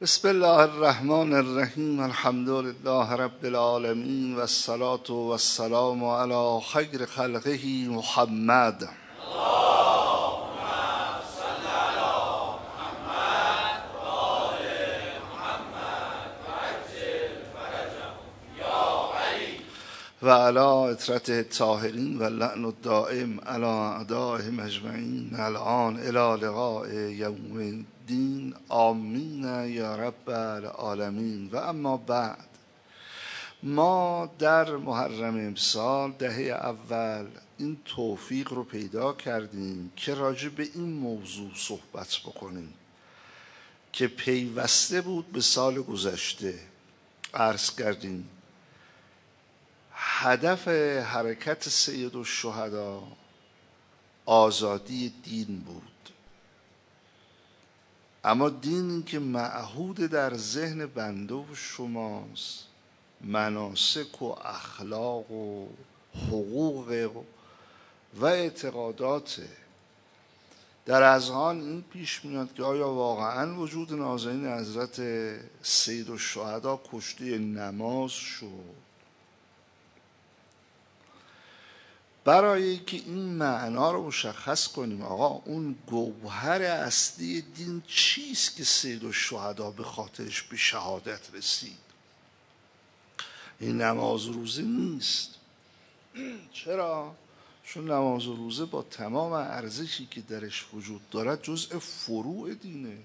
بسم الله الرحمن الرحیم. الحمد لله رب العالمین و الصلاة و السلام علی خیر خلقه محمد. و علی اطرته الطاهرین و لعن الدائم علی اعدائهم اجمعین الان الی لقاء یوم الدین. آمین یا رب العالمین. و اما بعد، ما در محرم امسال دهه اول این توفیق رو پیدا کردیم که راجع به این موضوع صحبت بکنیم که پیوسته بود به سال گذشته. عرض کردیم هدف حرکت سید الشهدا آزادی دین بود، اما دینی که معهود در ذهن بنده و شماست مناسک و اخلاق و حقوق و اعتقاداته. در اذهان این پیش میاد که آیا واقعا وجود نازنین حضرت سید الشهدا کشته نماز شد؟ برای که این معنا رو مشخص کنیم آقا اون گوهر اصلی دین چیست که سید الشهدا به خاطرش به شهادت رسید؟ این نماز و روزه نیست. چرا؟ چون نماز و روزه با تمام ارزشی که درش وجود دارد جزء فروع دینه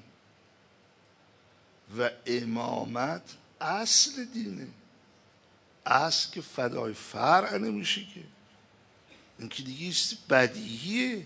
و امامت اصل دینه. اصل که فدای فرع نمیشه که، این که دیگه بدیهیه.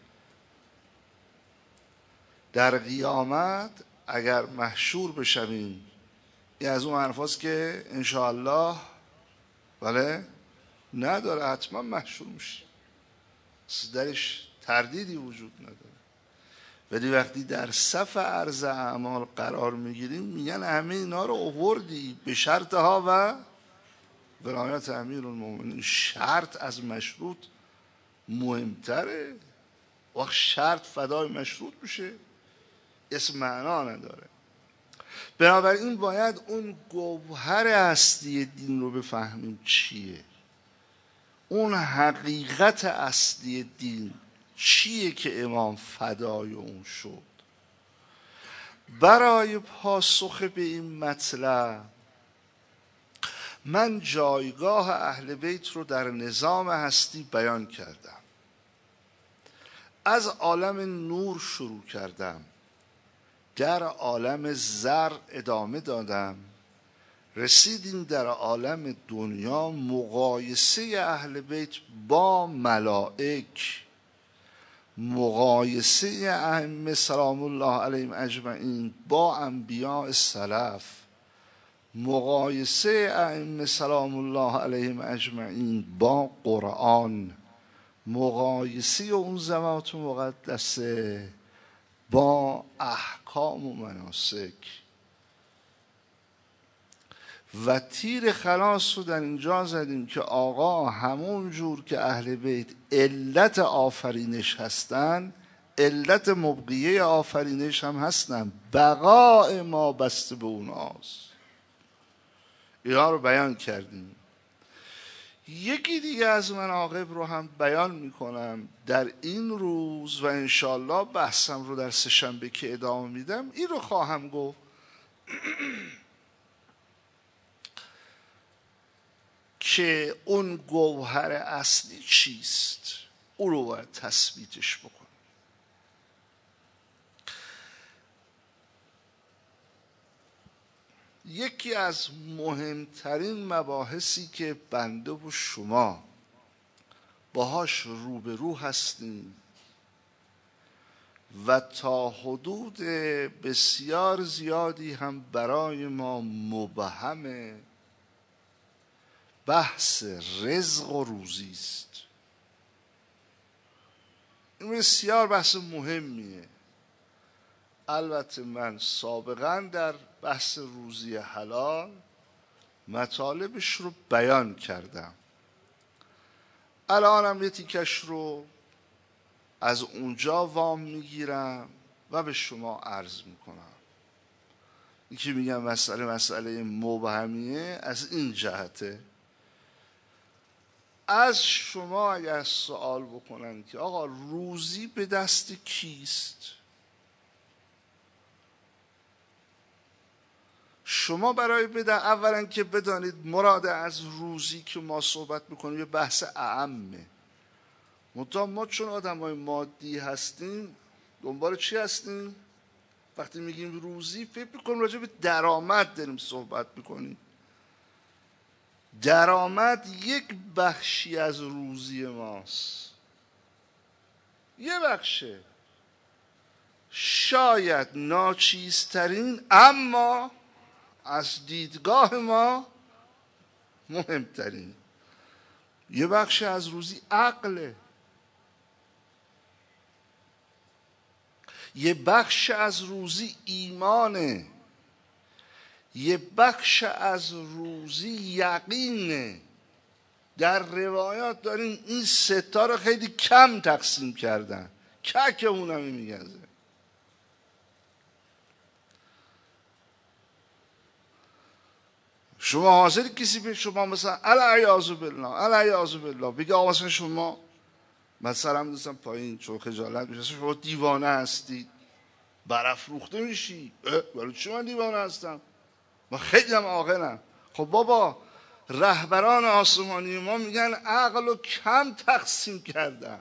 در قیامت اگر محشور بشویم، این از اون حرفاست که انشاءالله بله نداره، حتما محشور میشه، درش تردیدی وجود نداره. ولی وقتی در صف عرض اعمال قرار میگیریم میگن همه اینا رو آوردی به شرطها و ولایت امیرالمومنین. شرط از مشروط مهمتره. وقت شرط فدای مشروط میشه، اسم معنا نداره. بنابراین باید اون گوهر اصلی دین رو بفهمیم چیه، اون حقیقت اصلی دین چیه که امام فدای اون شد. برای پاسخ به این مطلب من جایگاه اهل بیت رو در نظام هستی بیان کردم. از عالم نور شروع کردم، در عالم زر ادامه دادم، رسیدیم در عالم دنیا مقایسه اهل بیت با ملائک، مقایسه ائمه سلام الله علیهم اجمعین با انبیاء سلف، مقایسه ائمه سلام الله علیهم اجمعین با قرآن، مقایسه اون زمانات مقدسه با احکام و مناسک. و تیر خلاص رو در اینجا زدیم که آقا همون جور که اهل بیت علت آفرینش هستن، علت مبقیه آفرینش هم هستن، بقاء ما بسته به اوناست. اینا رو بیان کردیم. یکی دیگه از مناقب رو هم بیان میکنم در این روز و انشالله بحثم رو در سه‌شنبه که ادامه میدم این رو خواهم گفت که اون گوهر اصلی چیست، او رو باید تثبیتش بکنیم. یکی از مهمترین مباحثی که بنده و شما باهاش روبرو هستیم و تا حدود بسیار زیادی هم برای ما مبهمه، بحث رزق و روزی است. این بسیار بحث مهمیه. البته من سابقا در بحث روزی حلال مطالبش رو بیان کردم، الانم یه تیکش رو از اونجا وام میگیرم و به شما عرض میکنم. این که میگم مسئله مبهمیه از این جهته. از شما اگر سوال بکنن که آقا روزی به دست کیست، شما برای اولا که بدانید مراد از روزی که ما صحبت میکنیم یه بحث اعمه. ما چون آدم های مادی هستیم دنبال چی هستیم؟ وقتی میگیم روزی فکر میکنیم راجع به درآمد داریم صحبت میکنیم. درآمد یک بخشی از روزی ماست، یه بخشه، شاید ناچیزترین، اما از دیدگاه ما مهمترین. یه بخش از روزی عقله، یه بخش از روزی ایمانه، یه بخش از روزی یقینه. در روایات داریم این ستا رو خیلی کم تقسیم کردن، که اونم میگذه. شما حاضری کسی به شما مثلا العیاذ بالله بگه آقا مثلا شما مثلا دوستم پایین چون خجالت میشه شما دیوانه هستید، برافروخته میشی. برای چی من دیوانه هستم؟ من خیلی هم عاقلم. خب بابا رهبران آسمانی ما میگن عقل رو کم تقسیم کردن.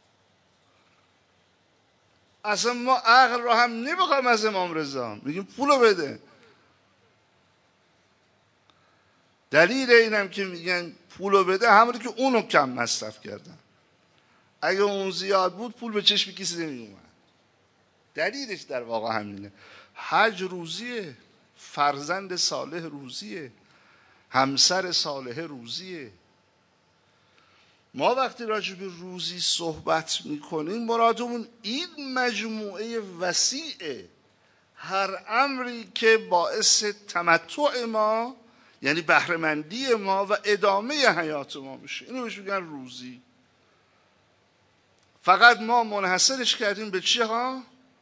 اصلا ما عقل رو هم نمیخوایم از امام رضا، میگیم پولو بده. دلیل اینم که میگن پولو بده همونی که اونو کم مصرف کردن. اگه اون زیاد بود پول به چشم کسی نمیومد. دلیلش در واقع همینه. حج روزیه، فرزند صالح روزیه، همسر صالح روزیه. ما وقتی راجع به روزی صحبت میکنیم مرادمون این مجموعه وسیعه. هر امری که باعث تمتع ما یعنی بهره‌مندی ما و ادامه حیات ما میشه، اینو بهش میگن روزی. فقط ما منحصرش کردیم به چی ها؟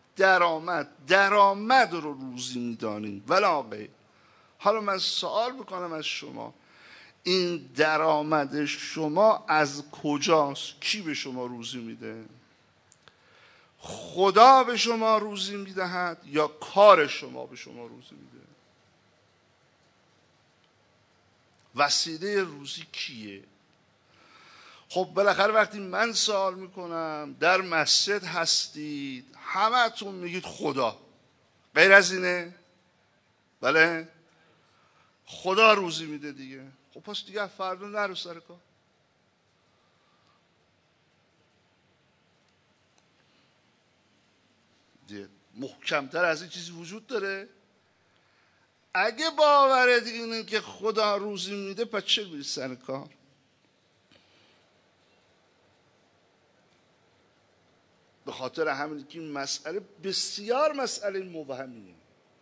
درآمد رو روزی میدانیم ولا غیر. حالا من سوال بکنم از شما، این درآمد شما از کجاست؟ کی به شما روزی میده؟ خدا به شما روزی میدهد یا کار شما به شما روزی میده؟ وسیله روزی کیه؟ خب بالاخره وقتی من سوال میکنم در مسجد هستید همتون میگید خدا، غیر از اینه؟ بله خدا روزی میده دیگه. خب پس دیگه فردا نرو سر کار. دیگه محکمتر از این چیزی وجود داره؟ اگه باورت اینه که خدا روزی میده پس چه میری سر کار؟ به خاطر همین که این مسئله بسیار مسئله مبهمیه.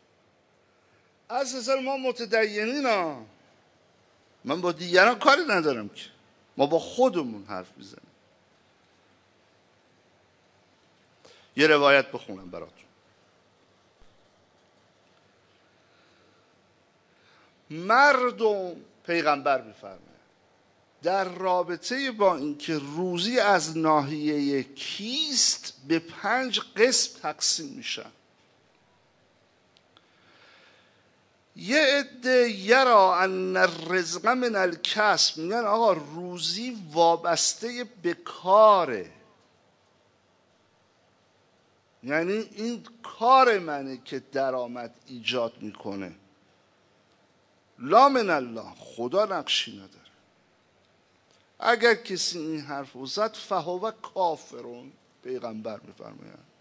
از نظر ما متدینین ها، من با دیگران کاری ندارم که، ما با خودمون حرف میزنیم. یه روایت بخونم براتون. مردم پیغمبر میفرماید در رابطه با اینکه روزی از ناحیه کیست به 5 قسم تقسیم میشن. یه عده یرا ان الرزق من الکسب، میگن آقا روزی وابسته به کاره، یعنی این کار منه که درآمد ایجاد میکنه. لا من الله، خدا نقشی نداره. اگر کسی این حرف رو زد فهو کافرون، پیغمبر میفرمایند.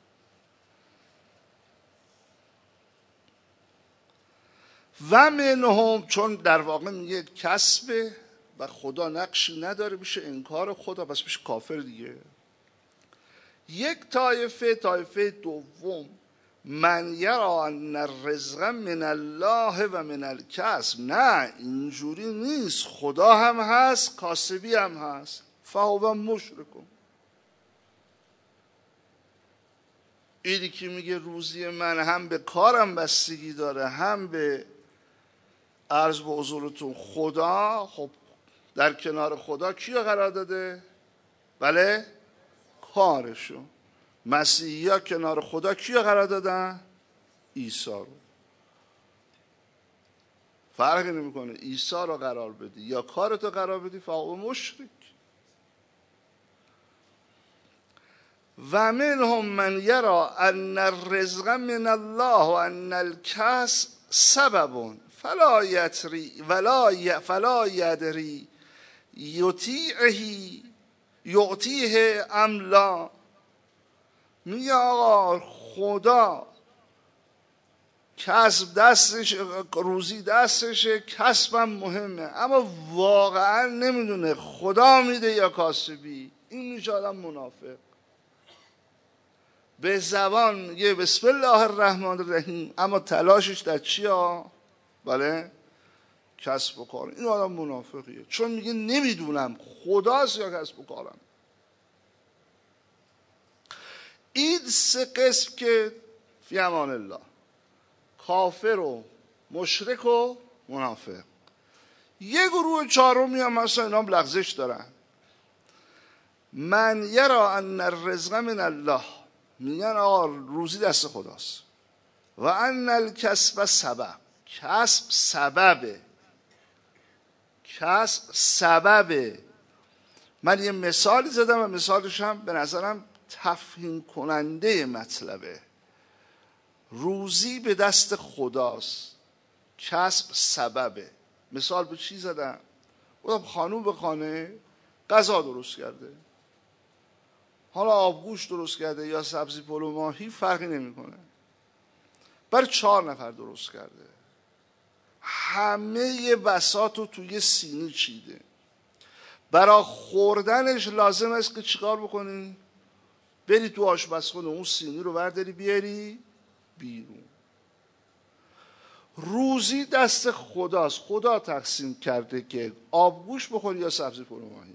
و منهم، چون در واقع میگه کسبه و خدا نقشی نداره، میشه انکار خدا، بس میشه کافر دیگه. یک طایفه دوم، من یرا ان الرزق من الله و من الکسب، نه اینجوری نیست، خدا هم هست کاسبی هم هست، فهو مشرکون. اینی که میگه روزی من هم به کارم بستگی داره هم به عرض به حضورتون خدا. خب در کنار خدا کیو قرار داده؟ بله کارشو. مسیحی ها کنار خدا کیو قرار دادن؟ عیسی رو. فرقی نمیکنه عیسی رو قرار بدی یا کارتو قرار بدی، فهو مشرک. و منهم من یرا ان الرزق من الله و ان الکسب سبب فلا یدری یعطیه ام لا. میگه آقا خدا کسب دستش، روزی دستشه، کسبم مهمه، اما واقعا نمیدونه خدا میده یا کاسبی. این میشه آدم منافق. به زبان میگه بسم الله الرحمن الرحیم، اما تلاشش در چی ها؟ بله کسب و کار. این آدم منافقیه، چون میگه نمیدونم خداست یا کسب و کارم. این سه قسم که فی امان الله، کافر و مشرک و منافق. یه گروه چهارمی هم مثلا اینا هم لغزش دارن. من یرا ان الرزق من الله، میگن آقا روزی دست خداست. و ان الکسب سبب، کسب سببه، کسب سببه. من یه مثالی زدم و مثالش هم به نظرم تفهیم کننده مطلبه. روزی به دست خداست، کسب سببه. مثال به چی زدم؟ بودم خانوم به خانه غذا درست کرده، حالا آبگوش درست کرده یا سبزی پلو ماهی فرقی نمیکنه، برای 4 نفر درست کرده، همه بساطو توی سینی چیده. برای خوردنش لازم است که چیکار بکنی؟ بری تو آشپزخونه اون سینی رو برداری بیاری بیرون. روزی دست خداست، خدا تقسیم کرده که آبگوش بخوری یا سبزی پلو ماهی.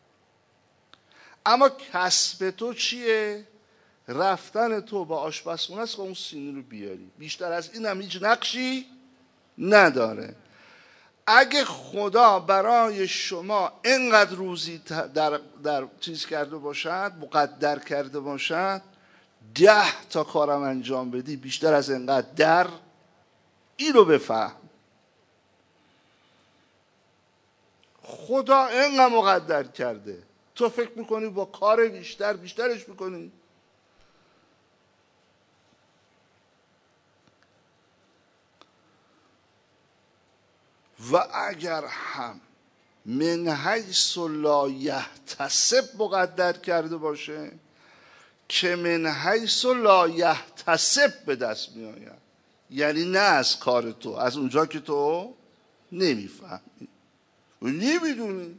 اما کسب تو چیه؟ رفتن تو با آشپزخونه است که اون سینی رو بیاری. بیشتر از این هم هیچ نقشی نداره. اگه خدا برای شما اینقدر روزی در چیز کرده باشد، مقدر کرده باشد، 10 تا کارم انجام بدی، بیشتر از اینقدر در این رو بفهم. خدا اینقدر مقدر کرده، تو فکر میکنی با کار بیشترش میکنی؟ و اگر هم من حیث لا یحتسب مقدر کرده باشه، که من حیث لا یحتسب به دست می آید، یعنی نه از کار تو، از اونجا که تو نمیفهمی و نمیدونی.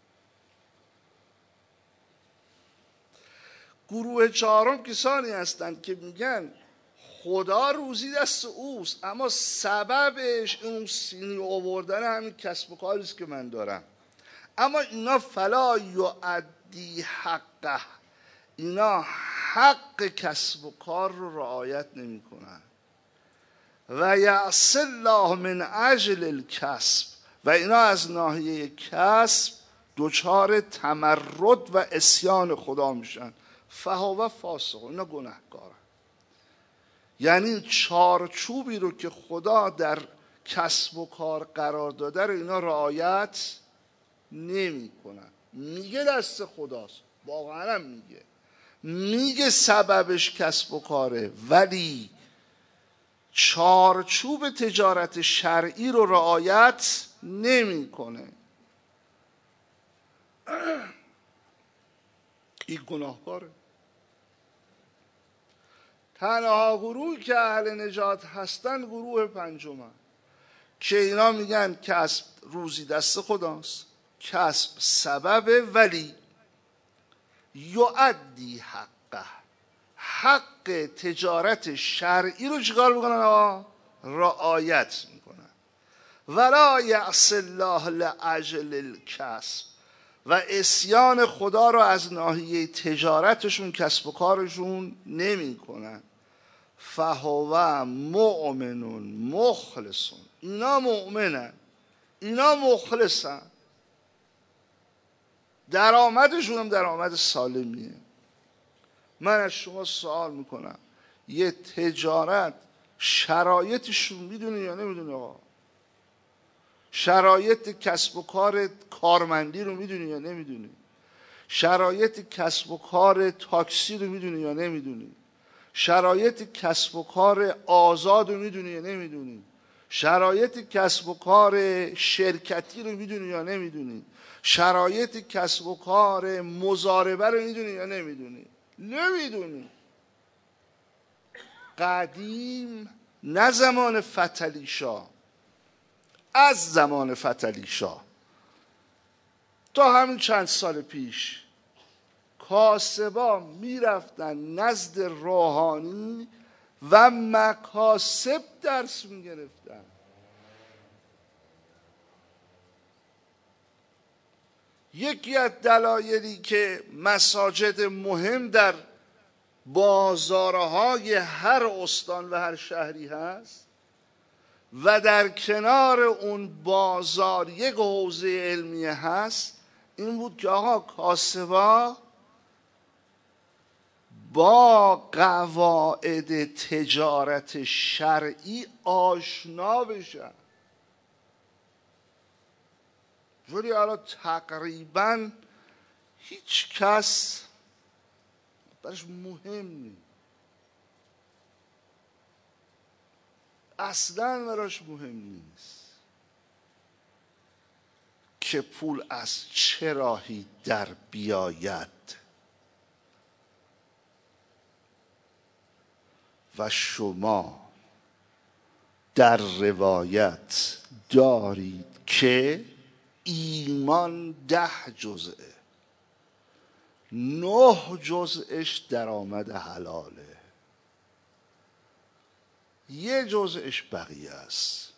گروه چهارم کسانی هستند که میگن خدا روزی دست اوست، اما سببش اون سینی آوردن همین کسب و کاریست که من دارم. اما اینا فلا یؤدی حقه، اینا حق کسب و کار رو رعایت نمی کنن. و یعصی الله من اجل الکسب، و اینا از ناحیه کسب دچار تمرد و عصیان خدا میشن. فهو فاسق، اینا گناهکارن. یعنی چارچوبی رو که خدا در کسب و کار قرار داده رو اینا رعایت نمی کنن. میگه دست خداست، واقعا میگه سببش کسب و کاره، ولی چارچوب تجارت شرعی رو رعایت نمی کنه. این گناهکاره. تنها گروهی که اهل نجات هستن گروه پنجم، که اینا میگن کسب روزی دست خداست، کسب سببه، ولی یؤدی حقه، حق تجارت شرعی رو چیکار میکنن؟ رعایت میکنن. ولا یعصی الله لاجل الکسب، و عصیان خدا رو از ناحیه تجارتشون، کسب و کارشون نمی کنن. فهو مؤمن مخلص. اینا مؤمنن، اینا مخلصن، درآمدشون هم درآمد سالمیه. من از شما سوال میکنم، یه تجارت شرایطشون میدونی یا نمیدونی؟ آقا شرایط کسب و کار کارمندی رو میدونی یا نمیدونی؟ شرایط کسب و کار تاکسی رو میدونی یا نمیدونی؟ شرایط کسب و کار آزاد رو میدونی یا نمیدونی؟ شرایط کسب و کار شرکتی رو میدونی یا نمیدونی؟ شرایط کسب و کار مضاربه رو میدونی یا نمیدونی؟ نمیدونی. قدیم، نه زمان فتحعلی شاه، از زمان فتحعلی شاه تا همین چند سال پیش، کاسبا میرفتن نزد روحانی و مکاسب درس میگرفتن. یکی از دلایلی که مساجد مهم در بازارهای هر استان و هر شهری هست و در کنار اون بازار یک حوزه علمیه هست، این بود که آقا کاسبا با قواعد تجارت شرعی آشنا بشن. ولی الان تقریبا هیچ کس برش مهم نیست، اصلا براش مهم نیست که پول از چه راهی در بیاید. و شما در روایت دارید که ایمان 10 جزءه، 9 جزءش درآمد حلاله، 1 جزءش بقیه است.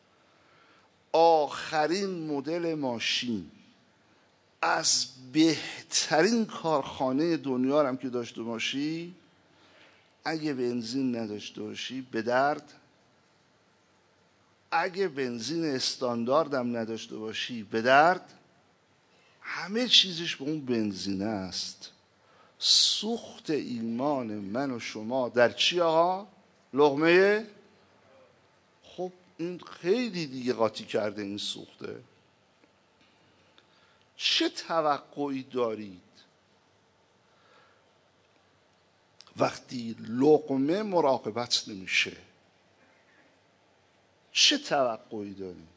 آخرین مدل ماشین از بهترین کارخانه دنیا هم که داشته باشی، اگه بنزین نداشته باشی به درد، اگه بنزین استانداردم نداشته باشی به درد، همه چیزش به اون بنزینه است. سوخت ایمان من و شما در چی آقا؟ لقمه؟ خب این خیلی دیگه قاطی کرده این سوخته. چه توقعی دارید وقتی لقمه مراقبت نمیشه؟ چه توقعی دارید؟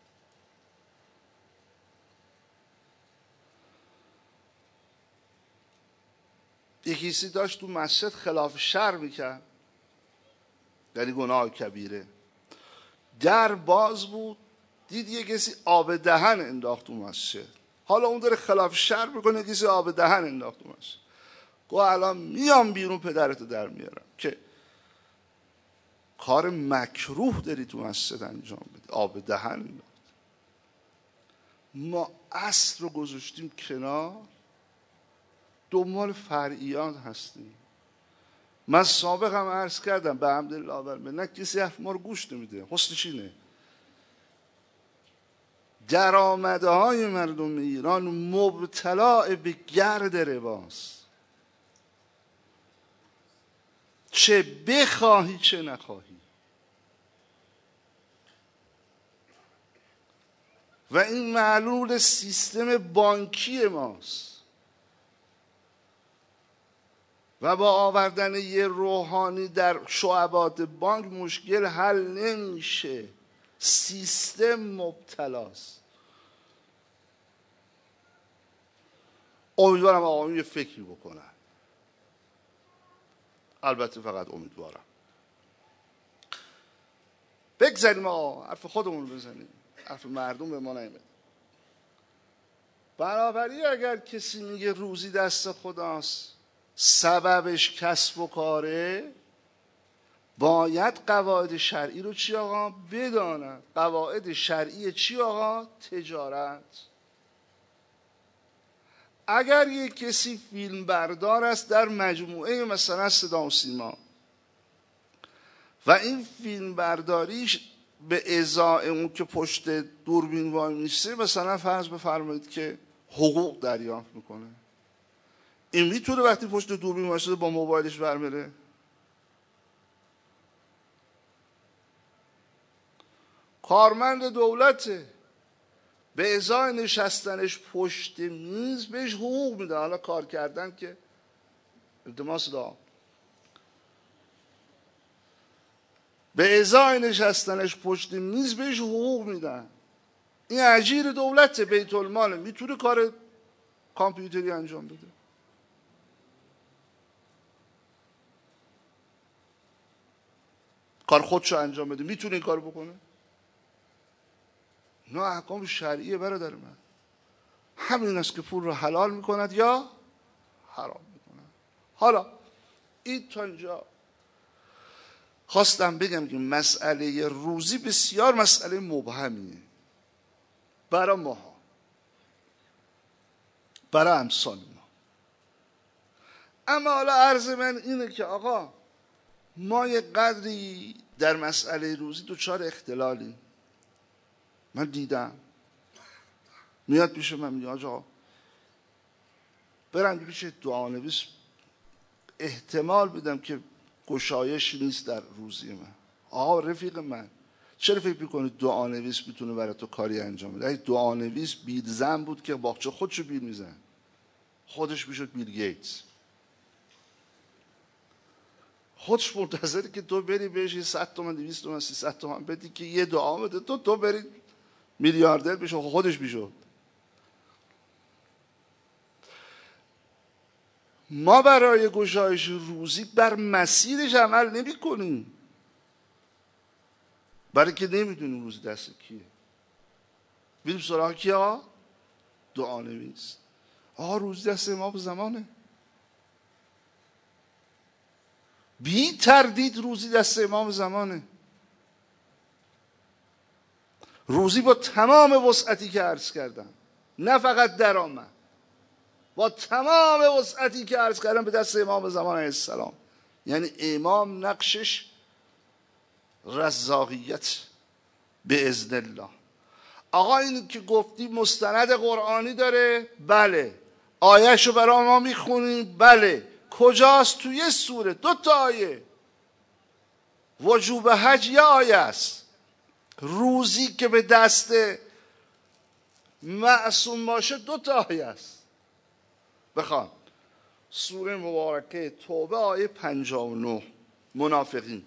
یکیسی داشت تو مسجد خلاف شرع میکرد، یعنی گناه کبیره. در باز بود، دید یه کسی آب دهن انداخت تو مسجد. حالا اون داره خلاف شرع میکنه، کسی آب دهن انداخت تو مسجد. گو الان میام بیرون پدرتو در میارم که کار مکروه داری تو مسجد انجام بده، آب دهن انداخت. ما اصل رو گذاشتیم کنار، دنبال فرعیات هستیم. من سابق هم عرض کردم به حمدالله نه کسی حرف ما رو گوش نمیده. حسنش اینه درآمدهای مردم ایران مبتلا به گرد رباست، چه بخواهی چه نخواهی. و این معلول سیستم بانکی ماست و با آوردن یه روحانی در شعبات بانک مشکل حل نمیشه، سیستم مبتلاست. امیدوارم آقایون یه فکری بکنن، البته فقط امیدوارم. بگذاریم آقا حرف خودمون بزنیم، حرف مردم به ما نیمد. بنابراین اگر کسی میگه روزی دست خداست، سببش کسب و کاره، باید قواعد شرعی رو چی آقا بدانن. قواعد شرعی چی آقا؟ تجارت. اگر یک کسی فیلم بردار است در مجموعه مثلا صدا و سیما و این فیلم برداریش به ازای اون که پشت دوربین وای میسته، مثلا فرض بفرمایید که حقوق دریافت میکنه، این میتونه وقتی پشت دوربین وایساده با موبایلش برمیره؟ کارمند دولته، به ازای نشستنش پشت میز بهش حقوق میده. حالا کار کردن که التماس دعا، به ازای نشستنش پشت میز بهش حقوق میدن. این اجیر دولته، بیت الماله، میتونه کار کامپیوتری انجام بده. کار خودشو انجام بده، میتونه این کارو بکنه. نه احکام شرعیه برادر من. همین است که پول رو حلال میکند یا حرام میکند. حالا این تا اینجا خواستم بگم که مسئله روزی بسیار مسئله مبهمیه برای ماها، برای امثال ما. اما حالا عرض من اینه که آقا ما یه قدری در مسئله روزی دچار اختلالیم. من دیدم میاد پیش من میگه آقا برم پیش دعانویس، احتمال بدم که گشایش نیست در روزی من. آقا رفیق من، چرا فکر میکنی دعانویس میتونه برای تو کاری انجام بده؟ اگه دعانویس بیل زن بود که باغچه خودشو بیل میزن، خودش میشد بیل گیتس. خودش منتظره که تو بری بهش 100 تومن 200 تومن 300 تومن بدی که یه دعا بده، تو بری میلیاردر بشه، خودش میشد. ما برای گشایش روزی بر مسیرش عمل نمی کنیم، برای که نمیدونیم روزی دست کیه. بریم سراغ کیا؟ دعانویس. آقا روزی دست امام زمانه، بی تردید روزی دست امام زمانه. روزی با تمام وسعتی که عرض کردم، نه فقط درآمد، با تمام وسعتی که عرض کردم به دست امام زمان علیه السلام. یعنی امام نقشش رزاقیت به اذن الله. آقا این که گفتی مستند قرآنی داره، بله. آیهشو برای ما میخونیم، بله. کجاست؟ توی سوره، 2 آیه. وجوب حج یه آیه است. روزی که به دست معصوم باشه 2 آیه است. بخوان سوره مبارکه توبه آیه 59، منافقین.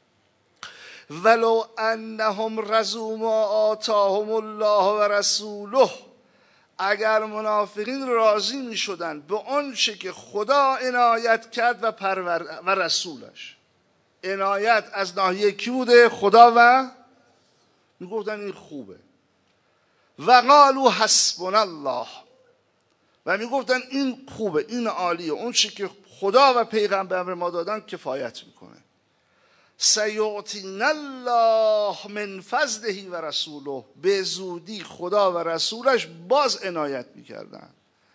ولو انهم رضوا ما آتاهم الله و رسوله، اگر منافقین راضی می شدن به آنچه که خدا عنایت کرد و رسولش. عنایت از ناحیه کی بوده؟ خدا و می گفتن این خوبه. و قالوا حسبنا الله، و می گفتن این خوبه، این عالیه، اون چی که خدا و پیغمبر ما دادن کفایت میکنه. سیعطینا الله من فضله و رسوله، به زودی خدا و رسولش باز عنایت میکردن.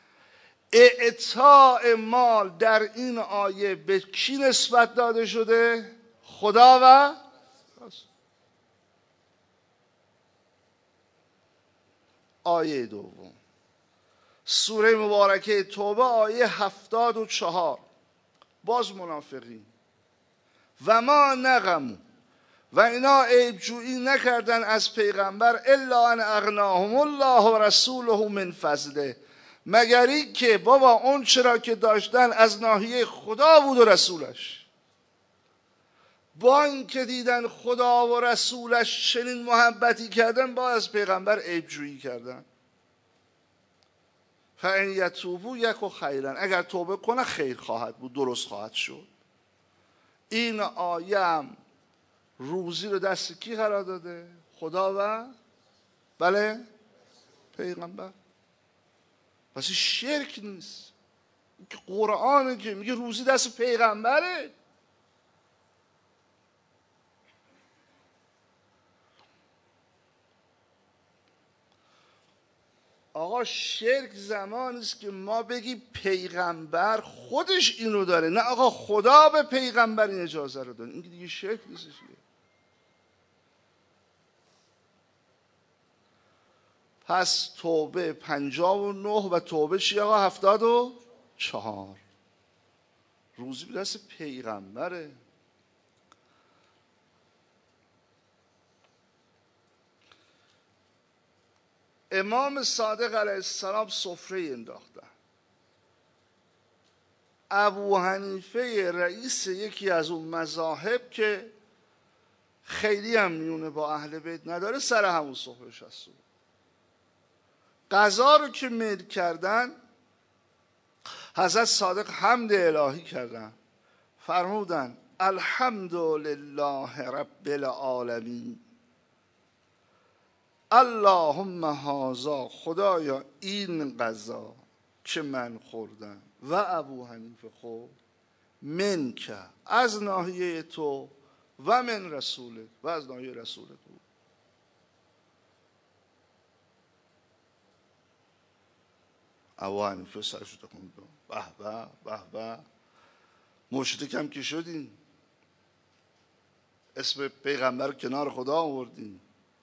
اعطاء مال در این آیه به کی نسبت داده شده؟ خدا و رسول. آیه دوم سوره مبارکه توبه آیه 74، باز منافقین. و ما نقموا، و اینا عیبجویی نکردن از پیغمبر، الا ان اغناهم الله و رسوله من فضله، مگر این که بابا اون چرا که داشتن از ناحیه خدا بود و رسولش. با این که دیدن خدا و رسولش چنین محبتی کردن، با از پیغمبر عیبجویی کردن. فان یتوبوا یک خیرا، اگر توبه کنه خیر خواهد بود، درست خواهد شد. این آیه هم روزی رو دست کی قرار داده؟ خدا و بله پیغمبر. پس این شرک نیست، این که قرآنه که میگه روزی دست پیغمبره. آقا شرک زمانی است که ما بگی پیغمبر خودش اینو داره، نه آقا خدا به پیغمبر این اجازه رو داره. این دیگه شرک نیستش. پس توبه 59 و توبه چی آقا 74. روزی به دست پیغمبره. امام صادق علیه السلام سفره انداختن. ابو حنیفه رئیس یکی از اون مذاهب که خیلی هم میونه با اهل بیت نداره، سر همون سفره شسته. غذا رو که میل کردن، حضرت صادق حمد الهی کردن، فرمودن الحمدلله رب العالمین، اللهم هذا، خدایا این غذا که من خوردم و ابو حنیفه خورد، منک، از ناحیه تو، و من رسولت، و از ناحیه رسولت بود. ابو حنیفه سرشو تکون داد، به به به به، مشرک هم که شدین، اسم پیغمبر رو کنار خدا آوردین.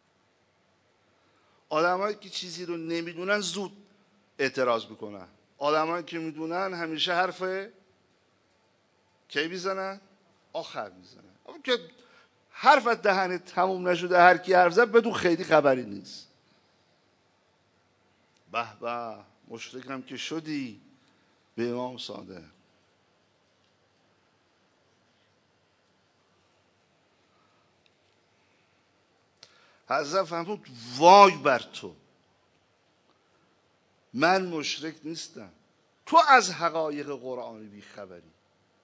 آدمایی که چیزی رو نمیدونن زود اعتراض میکنن، آدمایی که میدونن همیشه حرف کی میزنن؟ آخر میزنن. اما که حرف از دهن تموم نشده هر کی حرف زد بدون خیلی خبری نیست. به به، مشرک هم که شدی به امام صادق. حضرت فرمود وای بر تو، من مشرک نیستم، تو از حقایق قرآنی بی خبری.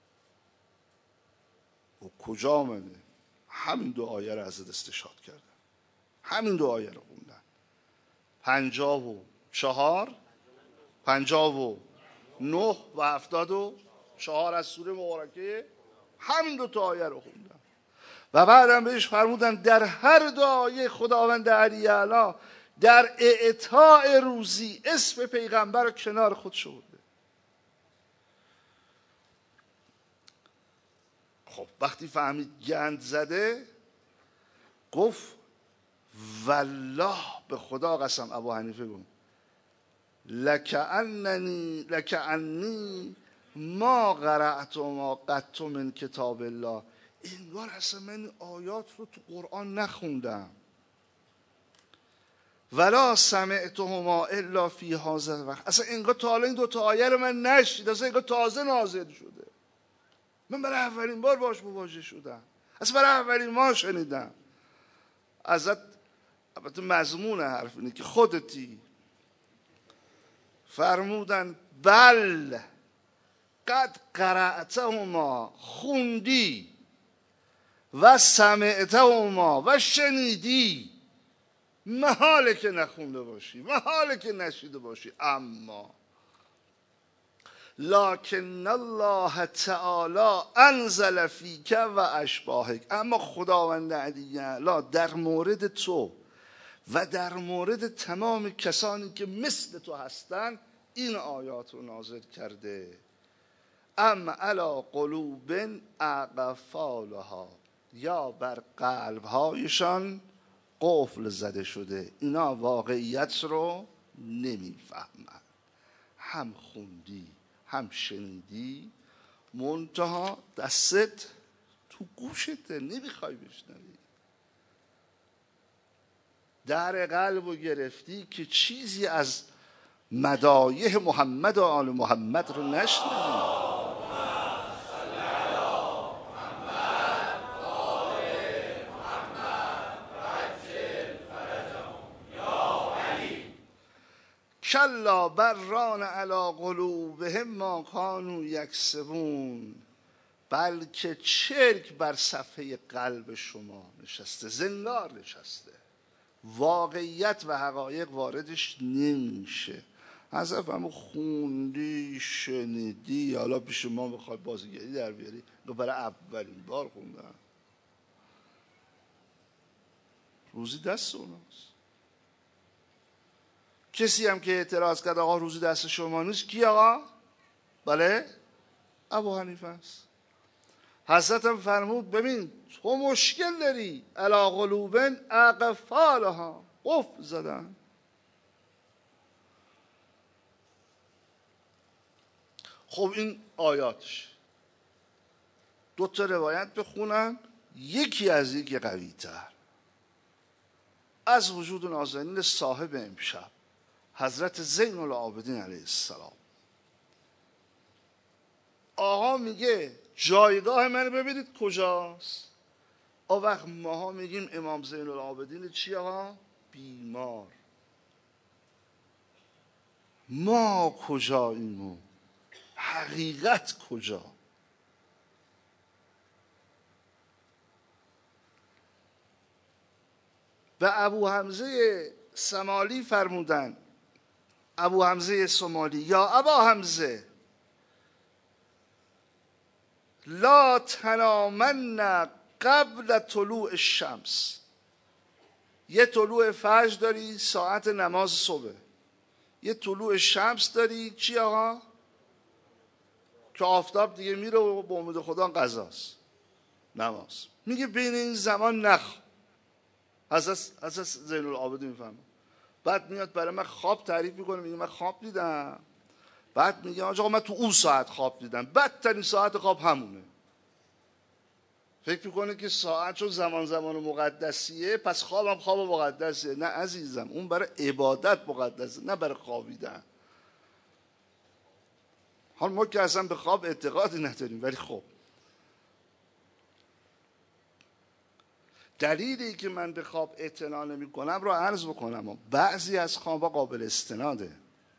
و کجا آمده؟ همین دو آیه رو حضرت استشهاد کردن، همین دو آیه رو خوندن. 54 59 و 74 از سوره مبارکه، همین دو تا آیه رو خوندن. و بعدم بهش فرمودن در هر دو آیه خداوند علی اعلی در اعطاء روزی اسم پیغمبر رو کنار خود شده. خب وقتی فهمید گند زده، گفت والله، به خدا قسم، ابو حنیفه گفت لکعنی ما قرأت ما قط من کتاب الله، انگار اصلا من آیات رو تو قرآن نخوندم. ولا سمعتهما الا فی هذا الوقت، اصلا انگار تا حالا این دو تا آیه رو من نشنیدم، اصلا انگار تازه نازل شده. من برای اولین بار باش مواجه شدم، اصلا برای اولین بار شنیدم. ازت البته مضمون حرف اینه که خودتی. فرمودن بل قد قرأتهما، خوندی، و سمعتهما، و شنیدی، محاله که نخونده باشی، محاله که نشیده باشی، اما لکن الله تعالی انزل فیک و اشباهک، اما خداوند علی اعلی در مورد تو و در مورد تمام کسانی که مثل تو هستن این آیات رو نازل کرده. ام علی قلوب اقفالها، یا بر قلبهایشان قفل زده شده، اینا واقعیت رو نمیفهمن. هم خوندی هم شنیدی، منتها دستت تو گوشته، نمیخوای بشنوی. در قلب رو گرفتی که چیزی از مدایح محمد و آل محمد رو نشنوی. کلا بران علی قلوبهم ما کانوا یکسبون، بلکه چرک بر صفحه قلب شما نشسته، زنگار نشسته، واقعیت و حقایق واردش نمیشه. حضرت همون خوندی شنیدی، حالا پیش ما بخوای بازیگری در بیاری، برای اولین بار خوندن. روزی دست اوناست. کسی هم که اعتراض کرد آقا روزی دست شما نیست، کی آقا؟ بله، ابو حنیفه است. حضرت هم فرمود ببین تو مشکل داری، علی قلوبن اقفالها، قفل زدن. خب این آیاتش، دو تا روایت بخونن، یکی از یکی قوی تر. از وجود نازنین صاحب امشب حضرت زین العابدین علیه السلام. آقا میگه جایگاه من ببینید کجاست. آن وقت ماها میگیم امام زین العابدین چی آقا؟ بیمار. ما کجاییم؟ حقیقت کجا؟ و ابو حمزه سمالی فرمودن، ابو حمزه سمالی، یا ابا حمزه لا تنامن قبل طلوع الشمس. یه طلوع فجر داری ساعت نماز صبح، یه طلوع شمس داری چی آقا؟ که آفتاب دیگه میره و به امید خدا قضاست، نماز. میگه بین این زمان حضرت زین العابدین میفهمه. بعد میاد برای من خواب تعریف میکنه، میگه من خواب دیدم. بعد میگه آقا من تو اون ساعت خواب دیدم، بدترین ساعت خواب همونه. فکر میکنه که ساعت چون زمان مقدسیه پس خوابم خواب مقدسیه. نه عزیزم، اون برای عبادت مقدسه، نه برای خوابیدن. حال ما که اصلا به خواب اعتقادی نداریم، ولی خب دلیلی که من به خواب اعتنا نمی کنم رو عرض بکنم. بعضی از خوابها قابل استناده،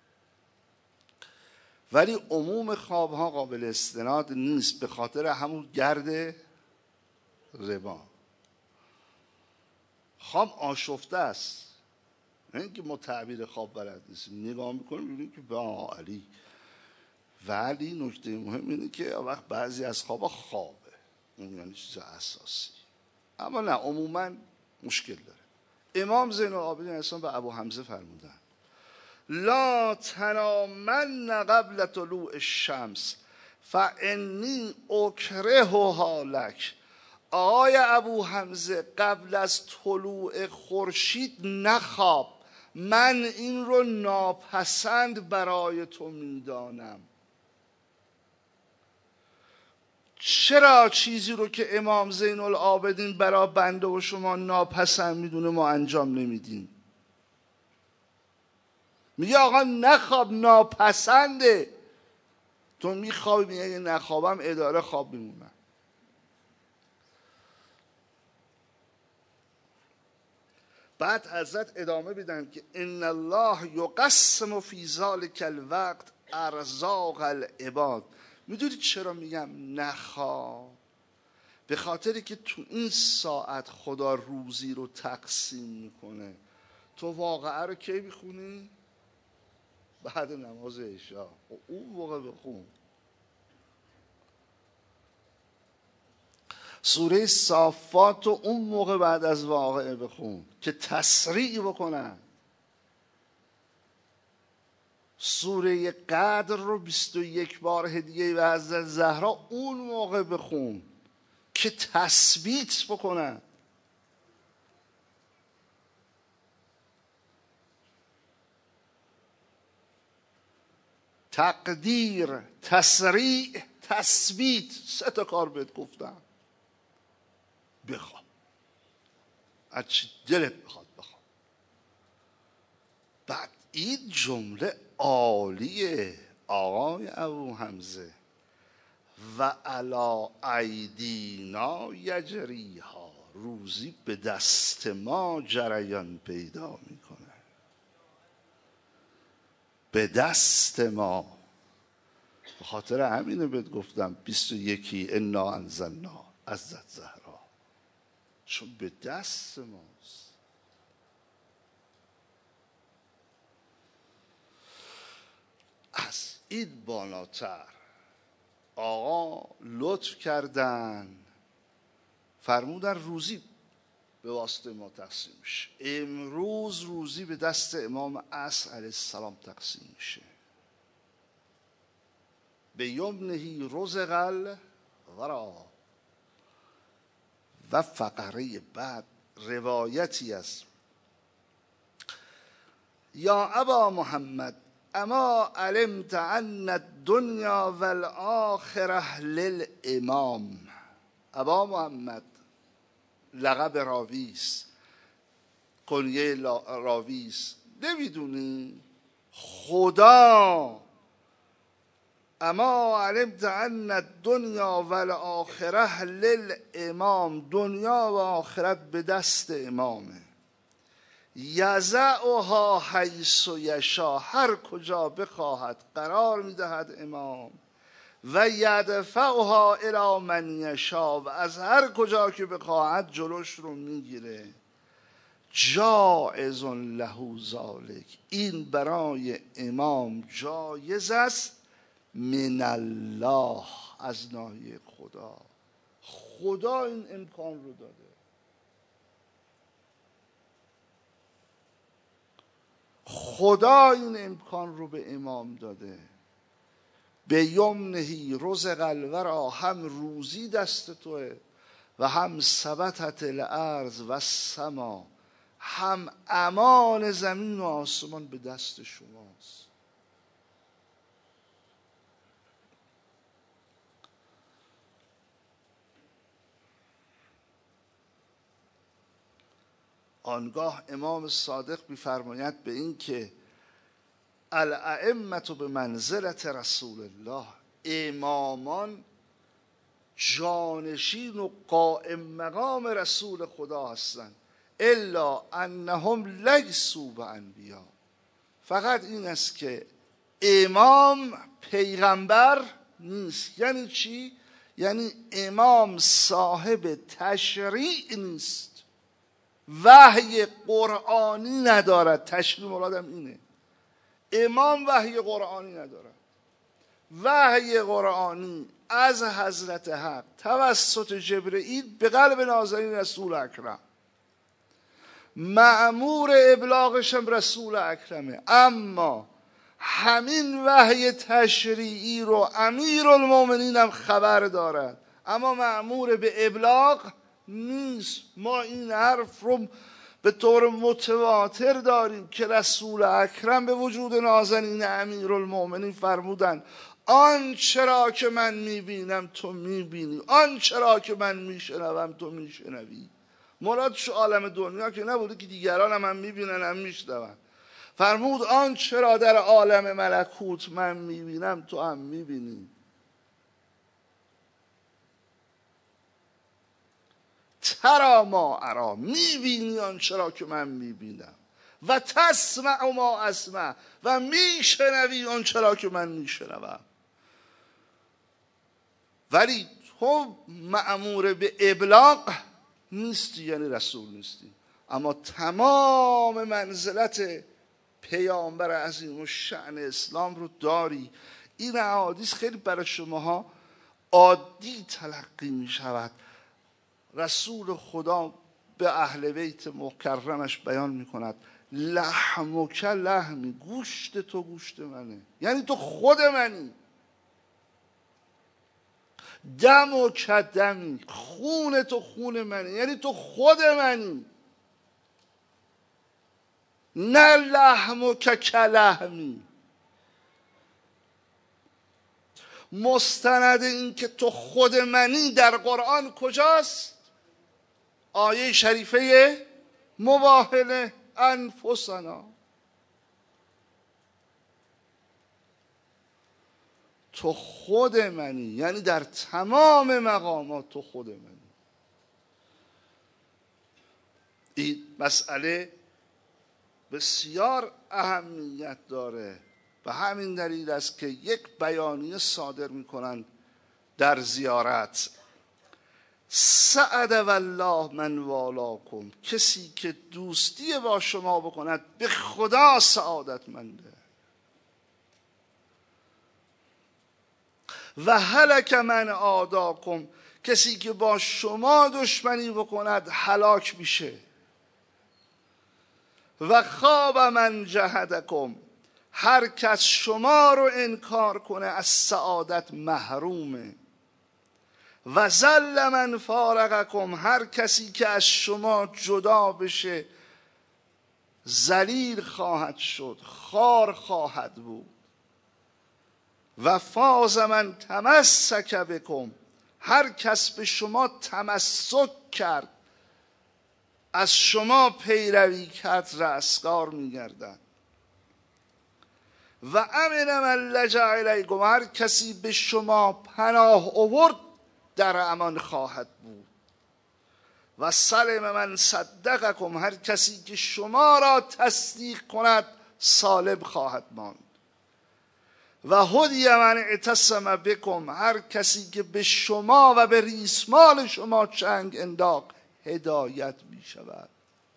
ولی عموم خوابها قابل استناد نیست، به خاطر همون گرد ربا. خواب آشفته است، نه اینکه ما تعبیر خواب بلد نیستیم. نگاه میکنیم میبینیم که با علی. ولی نکته مهم اینه که وقت بعضی از خوابها خوابه، اون یعنی چیز اساسی. اما نه، عموما مشکل داره. امام زین العابدین علیه به ابو حمزه فرمودن لا تنامن قبل طلوع الشمس فانی اکرهها لک. آقای ابو حمزه قبل از طلوع خورشید نخواب، من این رو ناپسند برای تو میدانم. چرا چیزی رو که امام زین العابدین برای بنده و شما ناپسند میدونه ما انجام نمیدیم؟ میگه آقا نخواب، ناپسنده. تو میخوابی، میگه اگه نخوابم اداره خواب میمونم. بعد حضرت ادامه بیدن که ان الله یقسم فی ذلک الوقت ارزاق العباد. میدونید چرا میگم نخواب؟ به خاطری که تو این ساعت خدا روزی رو تقسیم میکنه. تو واقعه رو کی میخونی؟ بعد نماز عشا. اون موقع بخون. سوره صافات رو اون موقع بعد از واقعه بخون که تسریع بکنن. سوره قدر رو 21 بار هدیه به حضرت زهرا اون موقع بخون که تثبیت بکنن. تقدیر، تسریع، تثبیت، 3 تا کار بهت گفتم. بخواب، از چی دلت بخواد بخواب. بعد این جمله عالیه آقای ابو حمزه و علی ایدینا یجریها. روزی به دست ما جریان پیدا میکنه، به دست ما. به خاطر همینه بهت گفتم 21 انا انزلنا عزت زهرا، چون به دست ماست. از این بالاتر آقا لطف کردن فرمودن روزی به واسطه ما تقسیم میشه. امروز روزی به دست امام عصر علیه السلام تقسیم میشه. به یمنه رزق الورا. و فقره بعد روایتی است: یا ابا محمد اما علمت ان الدنیا والآخره للامام. ابا محمد لقب راویست، کنیه راویست. نمیدونی خدا اما علمت ان الدنیا والآخره للامام، دنیا و آخرت به دست امامه. یضعها حیث یشاء، هر کجا بخواهد قرار میدهد امام. و یدفعها الی من یشاء، و از هر کجا که بخواهد جلوش رو میگیره. جایز له ذلک، این برای امام جایز است. من الله، از ناحیه خدا. خدا این امکان رو داده. خدا این امکان رو به امام داده. به یمنه رزق الورا، هم روزی دست توه و هم ثبتت الارض و السما، هم امان زمین و آسمان به دست شماست. آنگاه امام صادق می‌فرماید به این که الائمة به منزلت رسول الله، امامان جانشین و قائم مقام رسول خدا هستند. الا انهم لیسوا بانبیا، فقط این است که امام پیغمبر نیست. یعنی چی؟ یعنی امام صاحب تشریع نیست، وحی قرآنی ندارد. تشریع مرادم اینه، امام وحی قرآنی ندارد. وحی قرآنی از حضرت حق توسط جبرئیل به قلب نازنین رسول اکرم، مأمور ابلاغش هم رسول اکرمه. اما همین وحی تشریعی رو امیرالمومنین هم خبر دارد، اما مأمور به ابلاغ نیست. ما این حرف رو به طور متواتر داریم که رسول اکرم به وجود نازنین امیرالمومنین فرمودن آنچه را که من میبینم تو میبینی، آنچه را که من میشنوم تو میشنوی. مرادش عالم دنیا که نبوده که دیگران هم میبینن هم میشنون. فرمود آنچه را در عالم ملکوت من میبینم تو هم میبینی. ترا ما ارا، میبینی آنچه را که من میبینم. و تسمع ما اسمع، و میشنوی آنچه را که من میشنوم. ولی تو مأمور به ابلاغ نیستی، یعنی رسول نیستی، اما تمام منزلت پیامبر عظیم و شأن اسلام رو داری. این احادیث خیلی برای شماها عادی تلقی می شود. رسول خدا به اهل بیت مکرمش بیان می کند لحمک لحمی، گوشت تو گوشت منه، یعنی تو خود منی. دمک دمی، خون تو خون منه، یعنی تو خود منی. نه لحمک کلحمی. مستند این که تو خود منی در قرآن کجاست؟ آیه شریفه مباهله انفسنا. تو خود منی، یعنی در تمام مقامات تو خود منی. این مسئله بسیار اهمیت داره. به همین دلیل است که یک بیانیه صادر میکنند در زیارت: سعد والله من والاکم، کسی که دوستی با شما بکند به خدا سعادتمنده. و هلک من عاداکم، کسی که با شما دشمنی بکند هلاک میشه. و خواب من جهدکم، هر کس شما رو انکار کنه از سعادت محرومه. و ذل من فارقکم، هر کسی که از شما جدا بشه ذلیل خواهد شد، خوار خواهد بود. و فاز من تمسک بکم، هر کس به شما تمسک کرد، از شما پیروی کرد، رستگار میگردد. و امن من لجأ الیکم، هر کسی به شما پناه آورد در امان خواهد بود. و سلم من صدقکم، هر کسی که شما را تصدیق کند سالم خواهد ماند. و هدی من اعتصم بکم، هر کسی که به شما و به ریسمان شما چنگ انداخت هدایت می شود.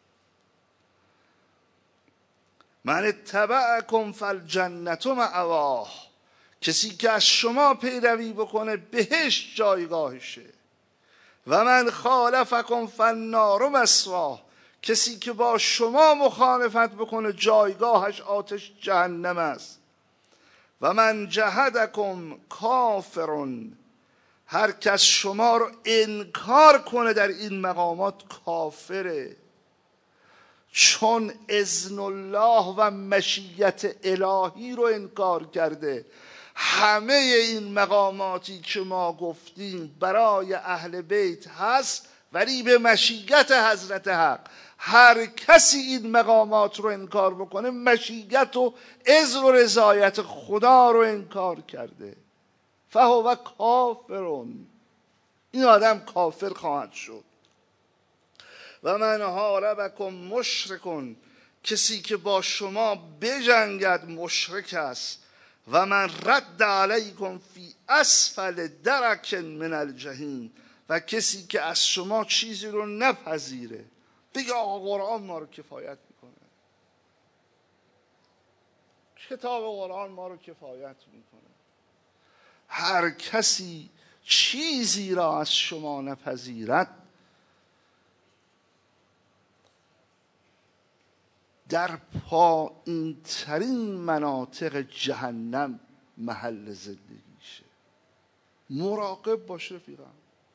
من اتبعکم فالجنة مأواه، کسی که از شما پیروی بکنه بهشت جایگاهشه. و من خالفکم فالنار مثواه، کسی که با شما مخالفت بکنه جایگاهش آتش جهنم است. و من جهدکم کافرون، هر کس شما رو انکار کنه در این مقامات کافره، چون اذن الله و مشیت الهی رو انکار کرده. همه این مقاماتی که ما گفتیم برای اهل بیت هست، ولی به مشیت حضرت حق. هر کسی این مقامات رو انکار بکنه مشیت و اذن و رضایت خدا رو انکار کرده. فهو کافرون، این آدم کافر خواهد شد. و من حاربکم مشرکون، کسی که با شما بجنگد مشرک است. و من رد علیکم فی اسفل درک من الجحیم، و کسی که از شما چیزی رو نپذیره بگه آقا قرآن ما رو کفایت میکنه، کتاب قرآن ما رو کفایت میکنه. هر کسی چیزی را از شما نپذیرد در پایین ترین مناطق جهنم محل زندگیشه. مراقب باش رفیقم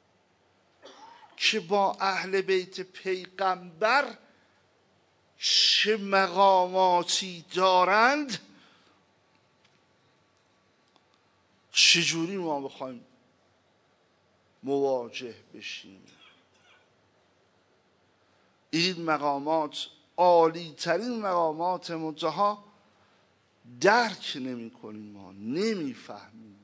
که با اهل بیت پیغمبر چه مقاماتی دارند، چجوری ما بخوایم مواجه بشیم. این مقامات عالی ترین مقامات، منتها درک نمی کنیم، ما نمی فهمیم.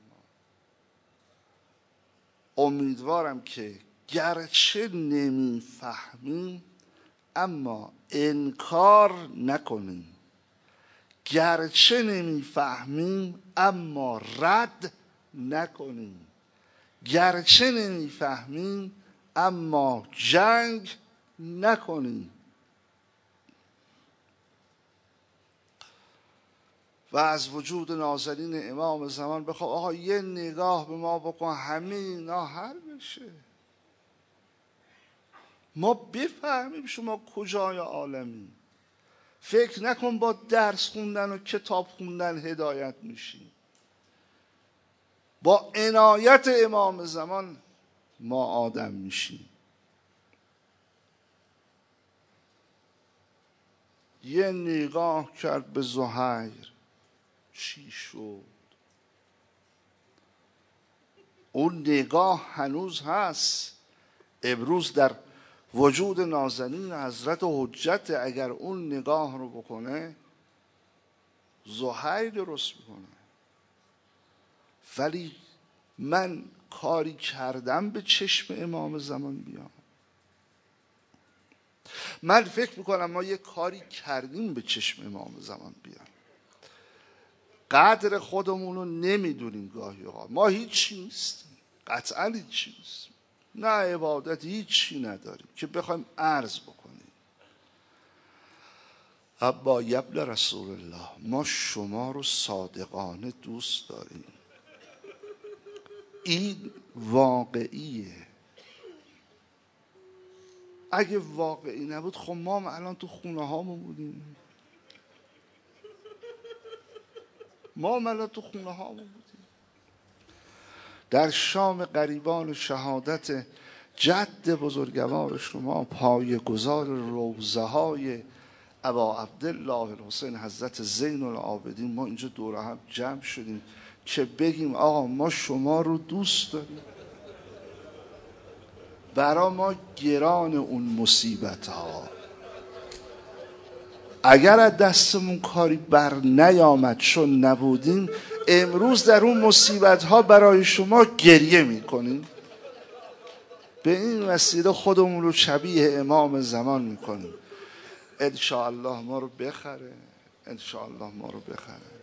امیدوارم که گرچه نمی فهمیم اما انکار نکنیم، گرچه نمی فهمیم اما رد نکنیم، گرچه نمی فهمیم اما جنگ نکنیم. و از وجود نازنین امام زمان بخواه آقا یه نگاه به ما بکن، همه اینا حل بشه، ما بفهمیم شما کجای عالمی. فکر نکن با درس خوندن و کتاب خوندن هدایت میشی. با عنایت امام زمان ما آدم میشیم. یه نگاه کرد به زهیر، چی شد؟ اون نگاه هنوز هست، امروز در وجود نازنین حضرت حجت. اگر اون نگاه رو بکنه زهیر درست میکنه. ولی من کاری کردم به چشم امام زمان بیام؟ من فکر میکنم ما یه کاری کردیم به چشم امام زمان بیام. قدر خودمون رو نمیدونیم گاهی اوقات. ما هیچی نیستیم، قطعا هیچی نیستیم، نه عبادت هیچی نداریم که بخوایم عرض بکنیم. ابا یبل رسول الله، ما شما رو صادقانه دوست داریم، این واقعیه. اگه واقعی نبود خب ما الان تو خونه هامون بودیم. ما الان تو خونه هامون بودیم. در شام غریبان شهادت جد بزرگوار شما، پای گذار روضه های ابا عبدالله الحسین حضرت زین العابدین، ما اینجا دور هم جمع شدیم که بگیم آقا ما شما رو دوست داریم. برا ما گران اون مصیبت ها، اگر از دستمون کاری بر نیامد چون نبودیم، امروز در اون مصیبت ها برای شما گریه میکنیم. به این وسیله خودمون رو شبیه امام زمان میکنیم. انشاءالله ما رو بخره، انشاءالله ما رو بخره.